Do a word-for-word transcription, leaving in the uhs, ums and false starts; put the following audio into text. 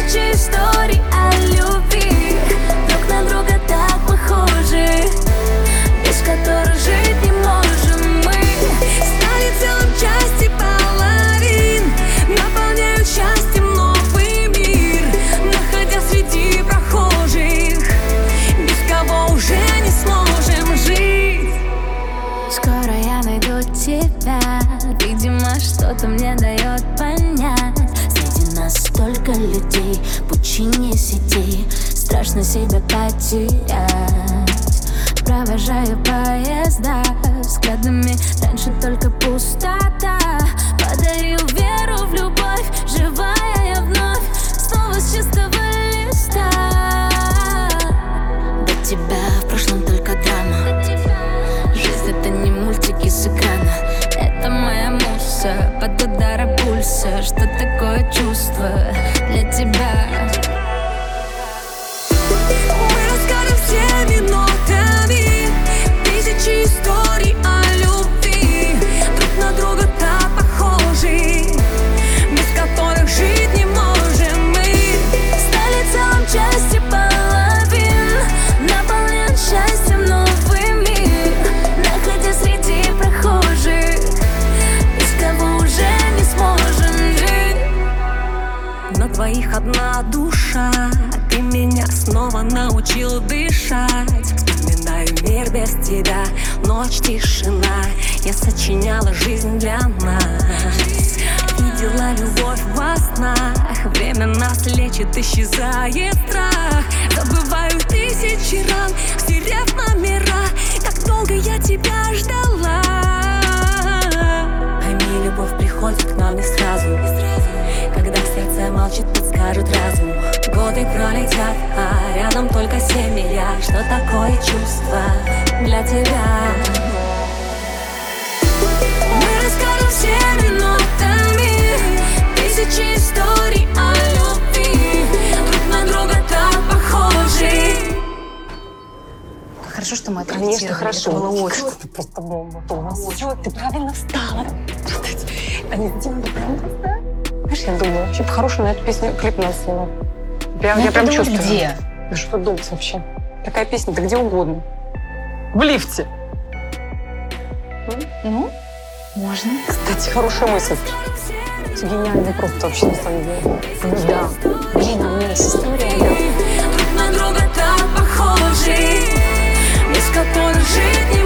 Тысячи историй о любви, друг на друга так похожи, без которых жить не можем мы. Стали целым части половин, наполняют счастьем новый мир, находя среди прохожих, без кого уже не сможем жить. Скоро я найду тебя, видимо, что-то мне дает понять. Среди нас столько людей, в пучине сетей, страшно себя потерять. Провожаю поезда взглядами, раньше только пустота. Подарил веру в любовь, живая я вновь, снова с чистого листа. До тебя в прошлом только драма, жизнь это не мультики с экрана, это моя муса под ударом пульса. Что такое чувство для тебя? Мы расскажем всеми нотами тысячи историй о любви, друг на друга так похожи, без которых жить не можем мы. Стали целым части половин, наполняют счастьем новый мир, находя среди прохожих, без кого уже не сможем жить. На двоих одна душа, ты меня снова научил дышать. Вспоминаю мир без тебя, ночь, тишина, я сочиняла жизнь для нас. Видела любовь во снах, время нас лечит, исчезает страх. Забываю тысячи ран, стерев номера, как долго я тебя ждала. Пойми, любовь приходит к нам не сразу, когда сердце молчит, подскажет разум. Годы пролетят, а рядом только семья. Что такое чувство для тебя? Мы расскажем всеми нотами тысячи историй о любви, друг на друга так похожи. Хорошо, что мы это Конечно, хорошо. Это было очень. Ты просто бомба. У нас все, ты правильно встала. Они сделали правильно встала. Знаешь, я думаю, вообще по-хорошему на эту песню клип надо снимать. Прям, Ну, я прям подумай, чувствую. где? Да что думать вообще? Такая песня-то где угодно. В лифте. Ну, можно. Кстати, хорошая мысль. Гениальный просто вообще на самом деле. Да. Блин, а у меня есть история. Друг на друга так похожи, без которых жить не